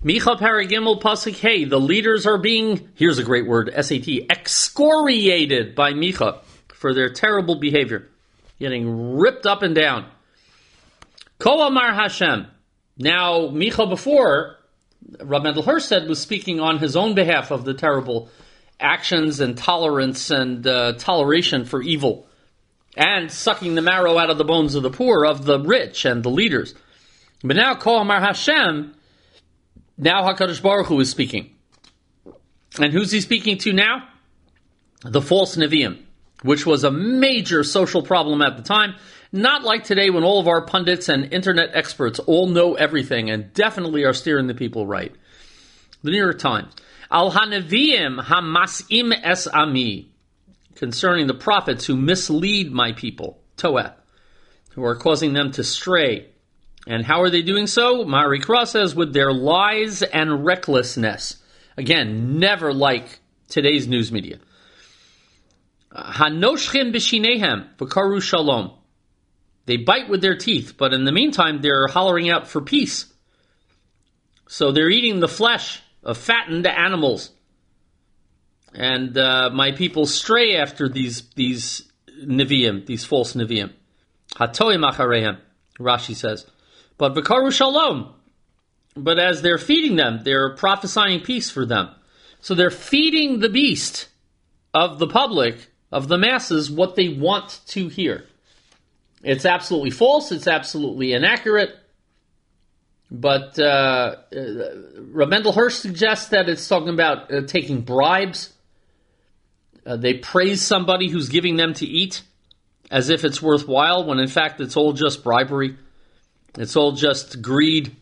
Micha Paragimel Pasuk Hey, the leaders are being, here's a great word, SAT, excoriated by Micha for their terrible behavior, getting ripped up and down. Ko Amar Hashem. Now, Micha before, Rab Mendel Hirsch said, was speaking on his own behalf of the terrible actions and tolerance and toleration for evil and sucking the marrow out of the bones of the poor, of the rich and the leaders. But now, Ko Amar Hashem, now HaKadosh Baruch Hu is speaking. And who's he speaking to now? The false Nevi'im, which was a major social problem at the time. Not like today when all of our pundits and internet experts all know everything and definitely are steering the people right. The New York Times. Al HaNevi'im HaMas'im Es Ami, concerning the prophets who mislead my people, Toeh, who are causing them to stray. And how are they doing so? Marikra says, with their lies and recklessness. Again, never like today's news media. Hanoshchim b'shinehem v'karu shalom. They bite with their teeth, but in the meantime, they're hollering out for peace. So they're eating the flesh of fattened animals. And my people stray after these Nevi'im, these false Nevi'im. Hatoim acharehem, Rashi says. But v'karu shalom. But as they're feeding them, they're prophesying peace for them. So they're feeding the beast of the public, of the masses, what they want to hear. It's absolutely false. It's absolutely inaccurate. But Rab Mendel Hirsch suggests that it's talking about taking bribes. They praise somebody who's giving them to eat as if it's worthwhile, when in fact it's all just bribery. It's all just greed.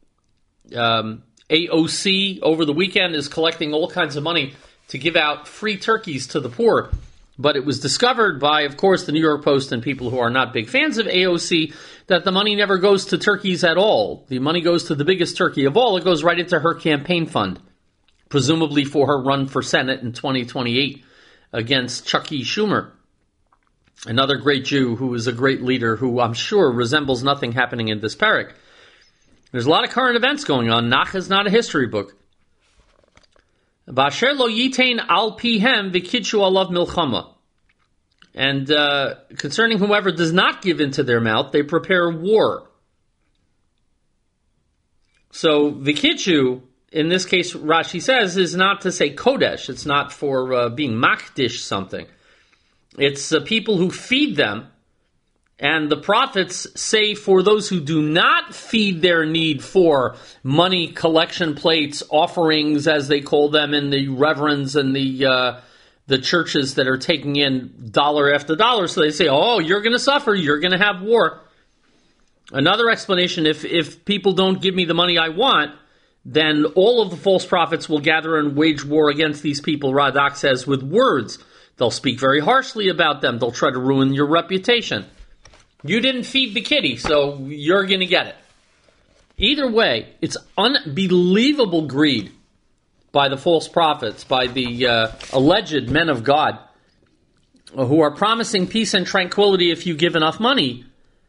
AOC over the weekend is collecting all kinds of money to give out free turkeys to the poor. But it was discovered by, of course, the New York Post and people who are not big fans of AOC that the money never goes to turkeys at all. The money goes to the biggest turkey of all. It goes right into her campaign fund, presumably for her run for Senate in 2028 against Chucky Schumer, another great Jew who is a great leader who I'm sure resembles nothing happening in this parak. There's a lot of current events going on. Nach is not a history book. Basher lo yitain al pihem v'kidshu alav milchama. And concerning whoever does not give into their mouth, they prepare war. So v'kidshu, in this case, Rashi says, is not to say kodesh. It's not for being makdish something. It's people who feed them. And the prophets say for those who do not feed their need for money, collection plates, offerings, as they call them in the reverends and the churches that are taking in dollar after dollar. So they say, oh, you're going to suffer, you're going to have war. Another explanation, if people don't give me the money I want, then all of the false prophets will gather and wage war against these people, Radak says, with words. They'll speak very harshly about them. They'll try to ruin your reputation. You didn't feed the kitty, so you're going to get it. Either way, it's unbelievable greed by the false prophets, by the alleged men of God, who are promising peace and tranquility if you give enough money,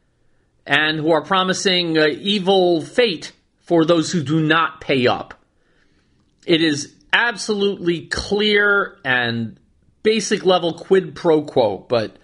and who are promising evil fate for those who do not pay up. It is absolutely clear and basic level quid pro quo, but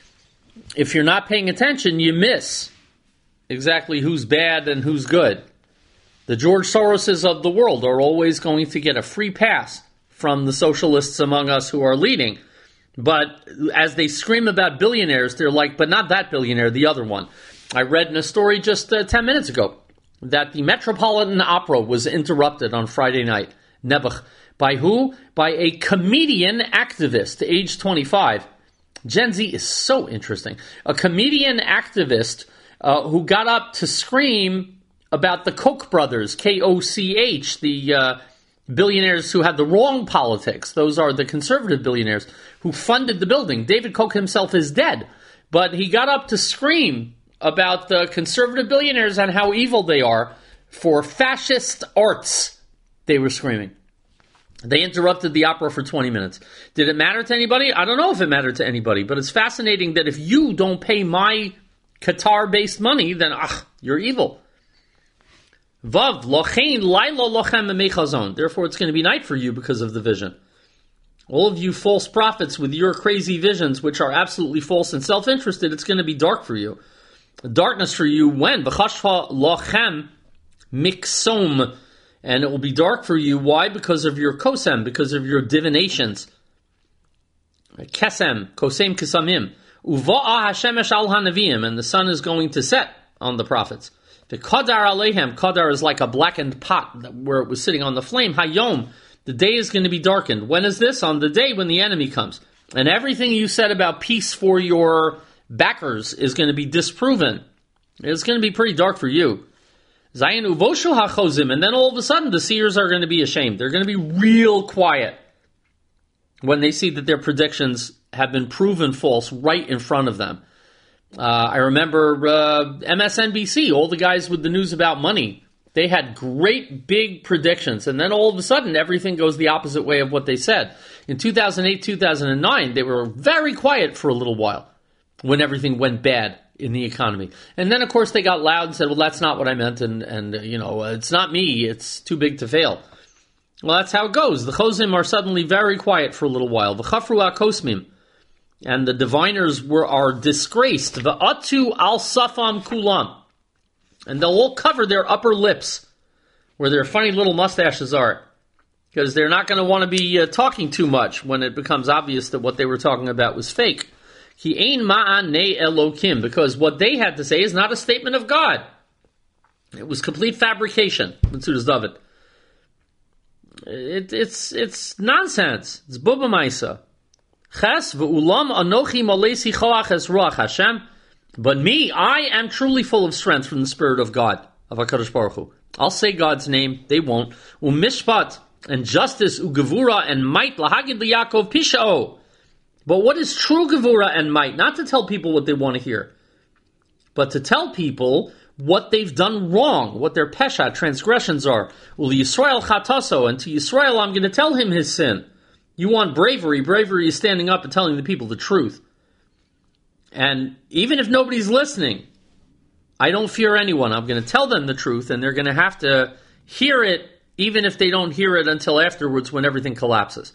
if you're not paying attention, you miss exactly who's bad and who's good. The George Soroses of the world are always going to get a free pass from the socialists among us who are leading. But as they scream about billionaires, they're like, but not that billionaire, the other one. I read in a story just 10 minutes ago that the Metropolitan Opera was interrupted on Friday night, Nebuch. By who? By a comedian activist, age 25. Gen Z is so interesting. A comedian activist who got up to scream about the Koch brothers, K-O-C-H, the billionaires who had the wrong politics. Those are the conservative billionaires who funded the building. David Koch himself is dead, but he got up to scream about the conservative billionaires and how evil they are for fascist arts, they were screaming. They interrupted the opera for 20 minutes. Did it matter to anybody? I don't know if it mattered to anybody, but it's fascinating that if you don't pay my Qatar-based money, then you're evil. Vav, lochein laila lochem emechazon. Therefore, it's going to be night for you because of the vision. All of you false prophets with your crazy visions, which are absolutely false and self-interested, it's going to be dark for you. Darkness for you when? V'chashva lochem miksom. And it will be dark for you. Why? Because of your kosem, because of your divinations. Kesem, kosem kesamim. Uva'a hashemesh al hanavim. And the sun is going to set on the prophets. The kadar alehem. Kadar is like a blackened pot where it was sitting on the flame. Hayom. The day is going to be darkened. When is this? On the day when the enemy comes. And everything you said about peace for your backers is going to be disproven. It's going to be pretty dark for you. Zayin uvoshu hachozim, and then all of a sudden the seers are going to be ashamed. They're going to be real quiet when they see that their predictions have been proven false right in front of them. I remember MSNBC, all the guys with the news about money. They had great big predictions, and then all of a sudden everything goes the opposite way of what they said. In 2008, 2009, they were very quiet for a little while when everything went bad in the economy. And then, of course, they got loud and said, well, that's not what I meant, and it's not me, it's too big to fail. Well, that's how it goes. The chozim are suddenly very quiet for a little while. V'chafru ha'kosmim. And the diviners are disgraced. V'atu al safam kulam. And they'll all cover their upper lips, where their funny little mustaches are, because they're not going to want to be talking too much when it becomes obvious that what they were talking about was fake. Ki ein ma'an ne elokim, because what they had to say is not a statement of God. It was complete fabrication. Metzudas David. It's nonsense. It's buba maisa. Ches ve'ulam anochi malesi choach es ruach Hashem. But me, I am truly full of strength from the Spirit of God, of HaKadosh Baruch Hu. I'll say God's name, they won't. Umishpat, and justice, ugevura, and might, lahagid liyakov pisha'o. But what is true gevura and might? Not to tell people what they want to hear, but to tell people what they've done wrong, what their pesha, transgressions are. Uli Yisrael chataso, and to Yisrael I'm going to tell him his sin. You want bravery. Bravery is standing up and telling the people the truth. And even if nobody's listening, I don't fear anyone. I'm going to tell them the truth, and they're going to have to hear it, even if they don't hear it until afterwards when everything collapses.